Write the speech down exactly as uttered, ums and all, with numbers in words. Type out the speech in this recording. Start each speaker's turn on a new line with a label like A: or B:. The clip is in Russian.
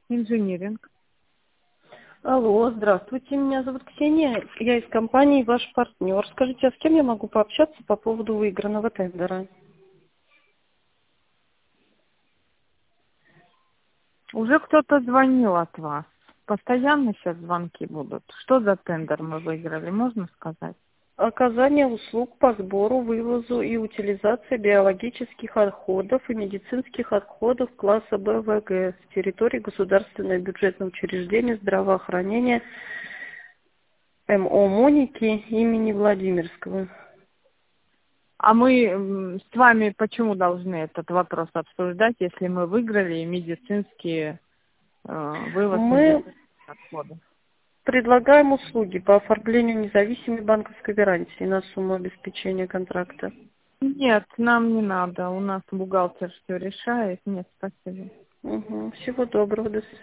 A: Инжиниринг.
B: Алло, здравствуйте, меня зовут Ксения, я из компании «Ваш партнер». Скажите, а с кем я могу пообщаться по поводу выигранного тендера?
A: Уже кто-то звонил от вас. Постоянно сейчас звонки будут. Что за тендер мы выиграли, можно сказать?
B: Оказание услуг по сбору, вывозу и утилизации биологических отходов и медицинских отходов класса Б В Г с территории государственного бюджетного учреждения здравоохранения М О Моники имени Владимирского.
A: А мы м, с вами почему должны этот вопрос обсуждать, если мы выиграли медицинские э, вывоз
B: Мы
A: медицинских отходов?
B: предлагаем услуги по оформлению независимой банковской гарантии на сумму обеспечения контракта.
A: Нет, нам не надо. У нас бухгалтер все решает. Нет, спасибо.
B: Угу. Всего доброго, до свидания.